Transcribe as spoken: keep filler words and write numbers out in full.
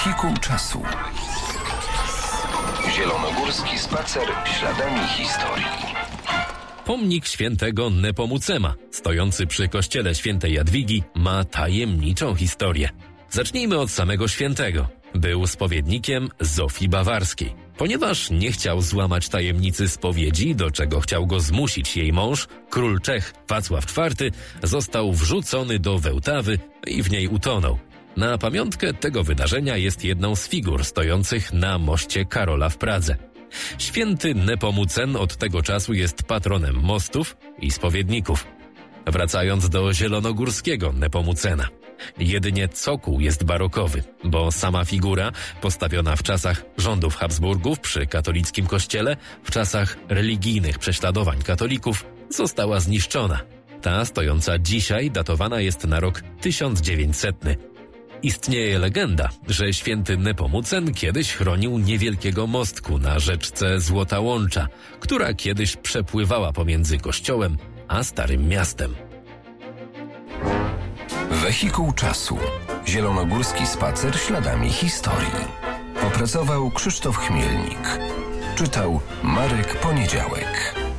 Wehikuł czasu. Zielonogórski spacer śladami historii. Pomnik świętego Nepomucema, stojący przy kościele świętej Jadwigi, ma tajemniczą historię. Zacznijmy od samego świętego. Był spowiednikiem Zofii Bawarskiej. Ponieważ nie chciał złamać tajemnicy spowiedzi, do czego chciał go zmusić jej mąż, król Czech Wacław czwarty, został wrzucony do Wełtawy i w niej utonął. Na pamiątkę tego wydarzenia jest jedną z figur stojących na moście Karola w Pradze. Święty Nepomucen od tego czasu jest patronem mostów i spowiedników. Wracając do zielonogórskiego Nepomucena. Jedynie cokół jest barokowy, bo sama figura, postawiona w czasach rządów Habsburgów przy katolickim kościele, w czasach religijnych prześladowań katolików, została zniszczona. Ta stojąca dzisiaj datowana jest na rok tysiąc dziewięćsetny. Istnieje legenda, że święty Nepomucen kiedyś chronił niewielkiego mostku na rzeczce Złota Łącza, która kiedyś przepływała pomiędzy kościołem a Starym Miastem. Wehikuł czasu. Zielonogórski spacer śladami historii. Opracował Krzysztof Chmielnik. Czytał Marek Poniedziałek.